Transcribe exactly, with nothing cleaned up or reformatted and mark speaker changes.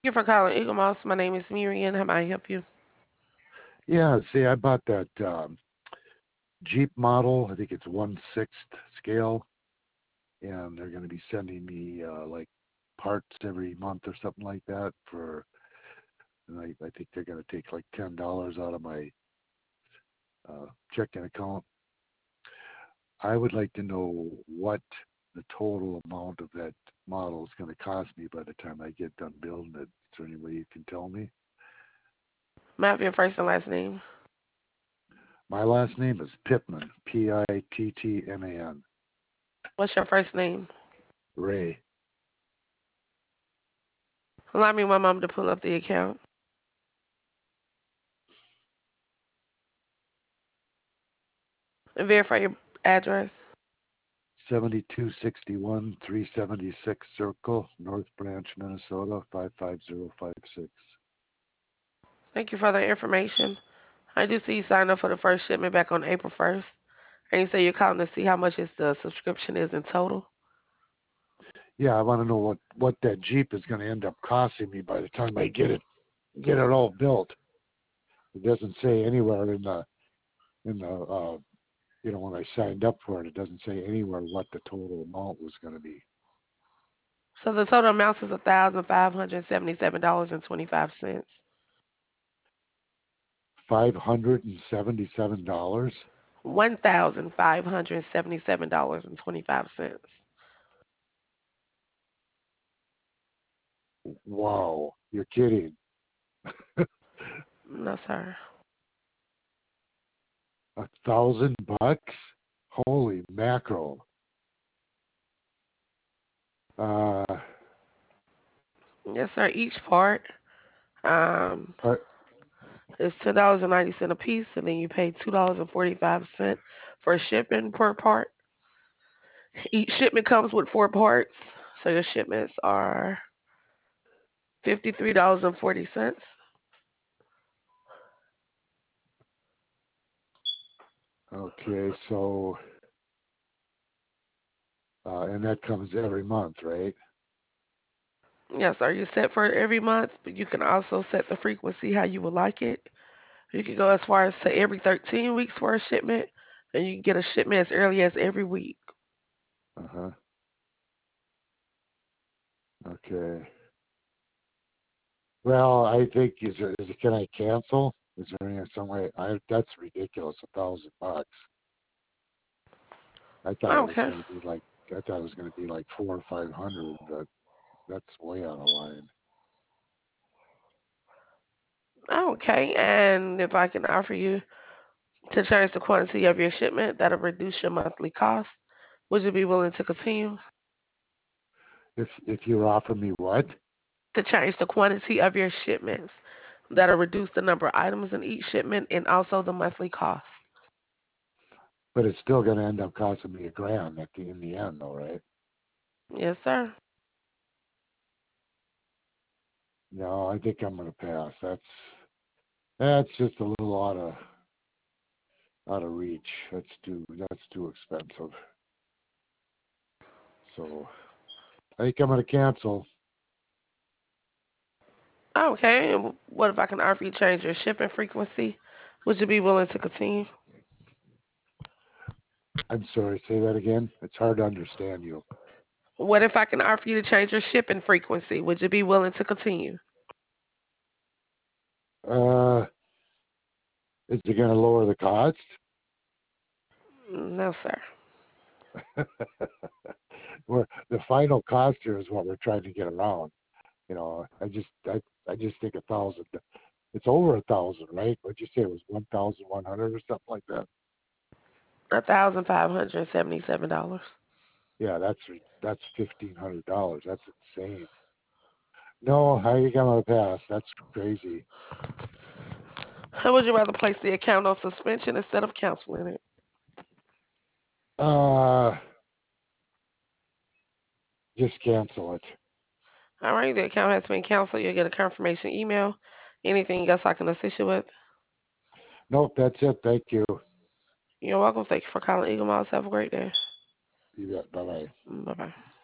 Speaker 1: Thank you for calling Eagle Moss. My name is Miriam. How may I help you?
Speaker 2: Yeah, see, I bought that um, Jeep model. I think it's one sixth scale, and they're going to be sending me uh, like parts every month or something like that. For, and I, I think they're going to take like ten dollars out of my uh, checking account. I would like to know what the total amount of that model is going to cost me by the time I get done building it. Is there any way you can tell me?
Speaker 1: May I have your first and last name?
Speaker 2: My last name is Pittman, P I T T M A N,
Speaker 1: What's your first name?
Speaker 2: Ray.
Speaker 1: Allow me one moment to pull up the account and verify your address.
Speaker 2: seventy-two sixty-one, three seventy-six Circle, North Branch, Minnesota, five five zero five six.
Speaker 1: Thank you for the information. I do see you signed up for the first shipment back on April first. And you say you're calling to see how much is the subscription is in total?
Speaker 2: Yeah, I want to know what, what that Jeep is going to end up costing me by the time I get it get it all built. It doesn't say anywhere in the in the uh, you know, when I signed up for it, it doesn't say anywhere what the total amount was going to be.
Speaker 1: So the total amount is one thousand five hundred seventy-seven dollars and twenty-five cents.
Speaker 2: Five hundred and seventy-seven dollars.
Speaker 1: one thousand five hundred seventy-seven dollars and twenty-five cents.
Speaker 2: Wow, you're kidding.
Speaker 1: No, sir.
Speaker 2: A thousand bucks? Holy mackerel. Uh,
Speaker 1: Yes, sir. Each part um,
Speaker 2: uh,
Speaker 1: is ten dollars and ninety cents a piece, and then you pay two dollars and forty-five cents for shipping per part. Each shipment comes with four parts, so your shipments are fifty-three dollars and forty cents.
Speaker 2: okay, so uh, and that comes every month, right?
Speaker 1: Yes, sir. You set for it every month, but you can also set the frequency how you would like it. You can go as far as to every thirteen weeks for a shipment, and you can get a shipment as early as every week.
Speaker 2: Uh-huh. Okay. Well, I think is there is it, can I cancel? Is there any some way? I that's ridiculous. A thousand bucks. I thought it was
Speaker 1: Okay.
Speaker 2: going to be like I thought it was going to be like four or five hundred, but that's way out of line.
Speaker 1: Okay. And if I can offer you to change the quantity of your shipment, that'll reduce your monthly cost. Would you be willing to continue
Speaker 2: If if you offer me what?
Speaker 1: to change the quantity of your shipments? That'll reduce the number of items in each shipment and also the monthly cost.
Speaker 2: But it's still going to end up costing me a grand at the in the end, though, right?
Speaker 1: Yes, sir.
Speaker 2: No, I think I'm going to pass. That's that's just a little out of out of reach. That's too that's too expensive. So I think I'm going to cancel.
Speaker 1: Okay. And what if I can offer you to change your shipping frequency? Would you be willing to continue?
Speaker 2: I'm sorry. Say that again. It's hard to understand you.
Speaker 1: What if I can offer you to change your shipping frequency? Would you be willing to continue?
Speaker 2: Uh, is it going to lower the cost?
Speaker 1: No, sir.
Speaker 2: We're, the final cost here is what we're trying to get around. You know, I just I I just think a thousand. It's over a thousand, right? What'd you say it was one thousand one hundred or something like that?
Speaker 1: one thousand five hundred seventy-seven dollars.
Speaker 2: Yeah, that's that's fifteen hundred dollars. That's insane. No, how you gonna pass? That's crazy.
Speaker 1: How would you rather place the account on suspension instead of canceling it?
Speaker 2: Uh, just cancel it.
Speaker 1: All right, the account has been canceled. You'll get a confirmation email. Anything else I can assist you with?
Speaker 2: Nope, that's it. Thank you.
Speaker 1: You're welcome. Thank you for calling Eagle Mouse. Have a great day.
Speaker 2: You bet. Bye bye.
Speaker 1: Bye bye.